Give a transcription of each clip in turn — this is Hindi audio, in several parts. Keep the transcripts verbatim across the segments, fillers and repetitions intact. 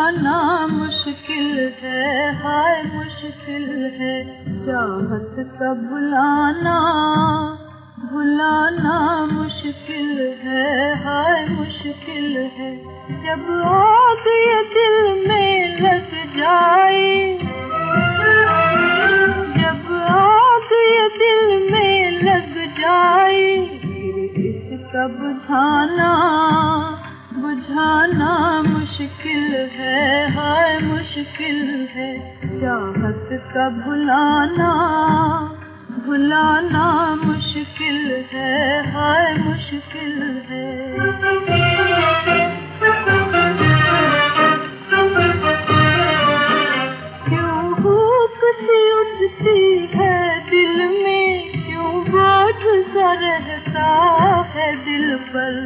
भुलाना मुश्किल है, हाय मुश्किल है, चाहत का भुलाना, भुलाना मुश्किल है, हाय मुश्किल है। जब आग ये दिल में लग जाए, जब आग ये दिल में लग जाए, फिर इसका बुझाना, बुझाना मुश्किल है, हाय मुश्किल है, चाहत का भुलाना, भुलाना मुश्किल है, हाय मुश्किल है। क्यों भूख सी उठती है दिल में, क्यों बोझ सा रहता है दिल पर,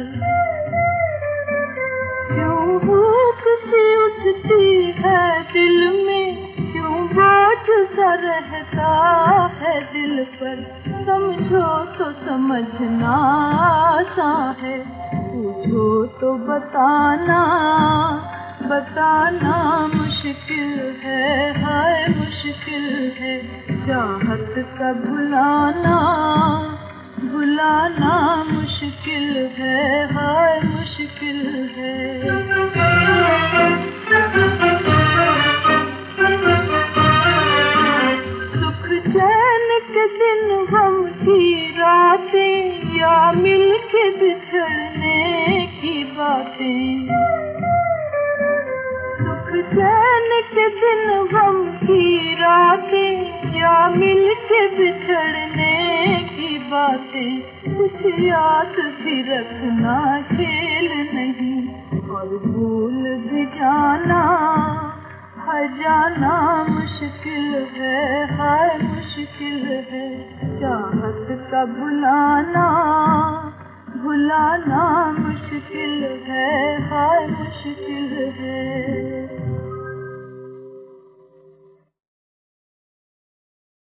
क्यों भूख सी उठती है दिल में, क्यों बोझ सा रहता है दिल पर। समझो तो समझना आसान है, पूछो तो बताना, बताना मुश्किल है, हाय मुश्किल है, चाहत का भुलाना, भुलाना मुश्किल है, हाय मुश्किल है। सुख चैन के दिन गम की रातें, या मिल के बिछड़ने की बातें, सुख चैन के दिन गम की रातें, या मिल के बिछड़ने की बातें, कुछ याद भी रखना खेल नहीं, और भूल भी जाना, है जाना मुश्किल है, हाय मुश्किल है, चाहत का भुलाना, भुलाना मुश्किल है, हाय मुश्किल है।